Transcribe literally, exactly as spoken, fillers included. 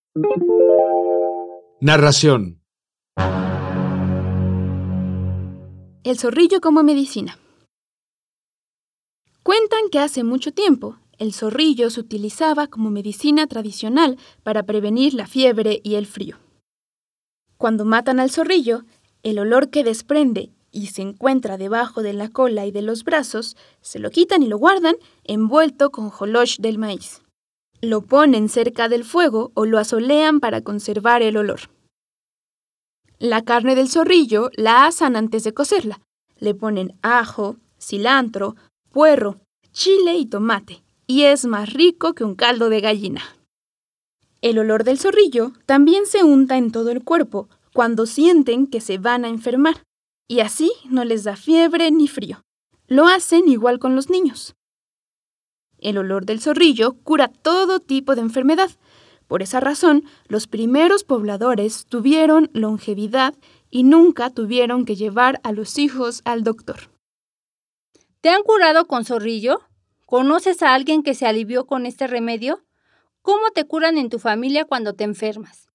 Narración. El zorrillo como medicina. Cuentan que hace mucho tiempo, el zorrillo se utilizaba como medicina tradicional para prevenir la fiebre y el frío. Cuando matan al zorrillo, el olor que desprende y se encuentra debajo de la cola y de los brazos, se lo quitan y lo guardan envuelto con jolosh del maíz. Lo ponen cerca del fuego o lo asolean para conservar el olor. La carne del zorrillo la asan antes de cocerla. Le ponen ajo, cilantro, puerro, chile y tomate, y es más rico que un caldo de gallina. El olor del zorrillo también se unta en todo el cuerpo cuando sienten que se van a enfermar, y así no les da fiebre ni frío. Lo hacen igual con los niños. El olor del zorrillo cura todo tipo de enfermedad. Por esa razón, los primeros pobladores tuvieron longevidad y nunca tuvieron que llevar a los hijos al doctor. ¿Te han curado con zorrillo? ¿Conoces a alguien que se alivió con este remedio? ¿Cómo te curan en tu familia cuando te enfermas?